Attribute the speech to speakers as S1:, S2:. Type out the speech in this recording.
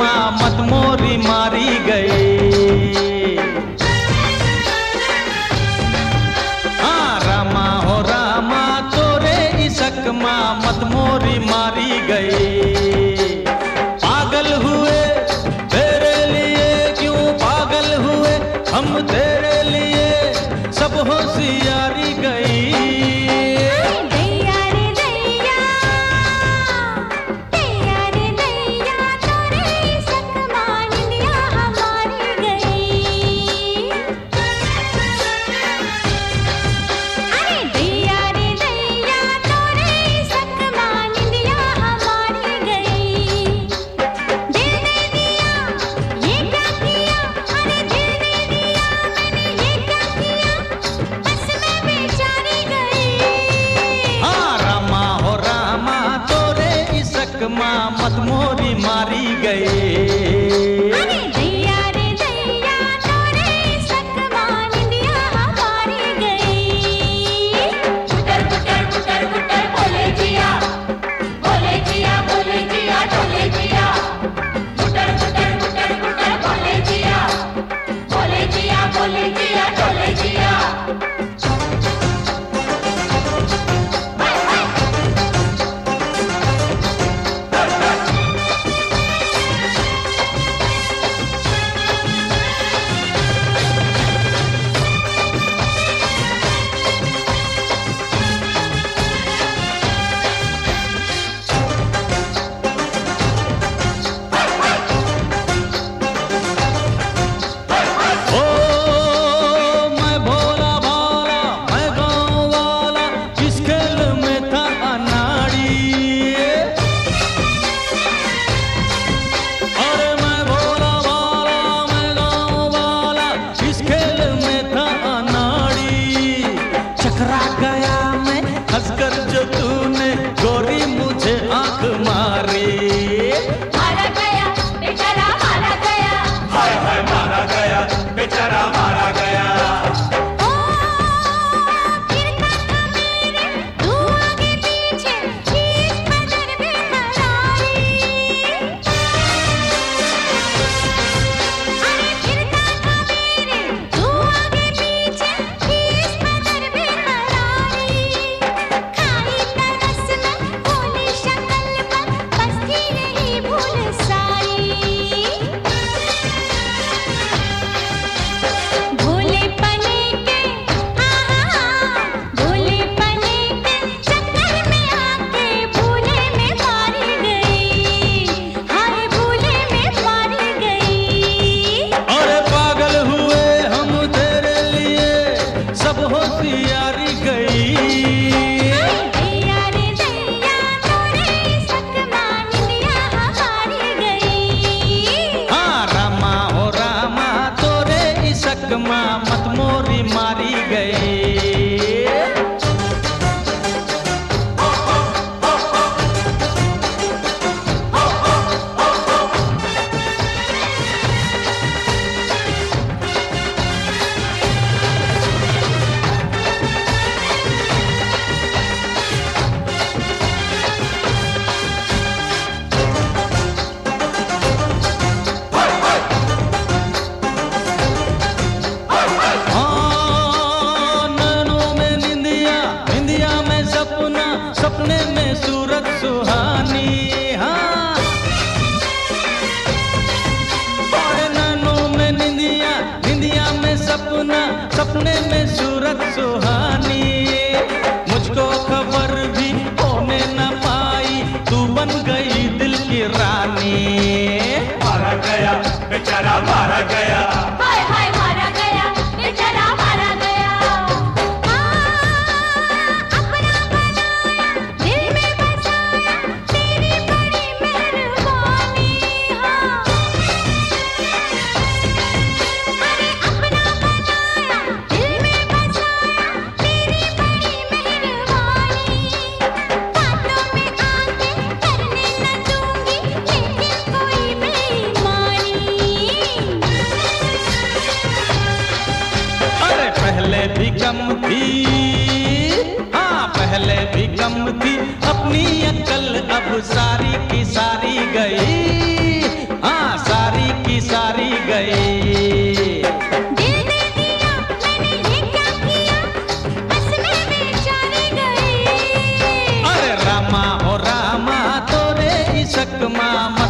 S1: सकमा मत मोरी मारी गई। हाँ रामा हो रामा तोरे सकमा मत मोरी मारी गई। पागल हुए तेरे लिए क्यों पागल हुए हम तेरे लिए सब होशियारी गई। मत मोरी मारी गई। हंसकर जो तूने गोरी मुझे आंख मारी।
S2: मारा गया बेचारा मारा गया,
S3: हाय हाय मारा गया बेचारा मारा गया।
S2: ओ फिरता था मेरे तू आगे पीछे इस कदर बेकरारी। अरे फिरता था मेरे तू आगे पीछे इस कदर बेकरारी।
S1: होशियारी गई। हाँ रामा हो रामा तोरे सकमा मत मोरी मारी गई। सपने में सूरत सुहानी। हाँ और नैनों में निंदिया, निंदिया में सपना, सपने में सूरत सुहानी। मुझको खबर भी होने न पाई तू बन गई दिल की रानी।
S3: मारा गया बेचारा मारा गया,
S2: हाय हाय मारा गया बेचारा मारा गया।
S1: पहले भी कम थी, हाँ पहले भी कम थी अपनी अक्ल अब सारी की सारी गई। हाँ चकमा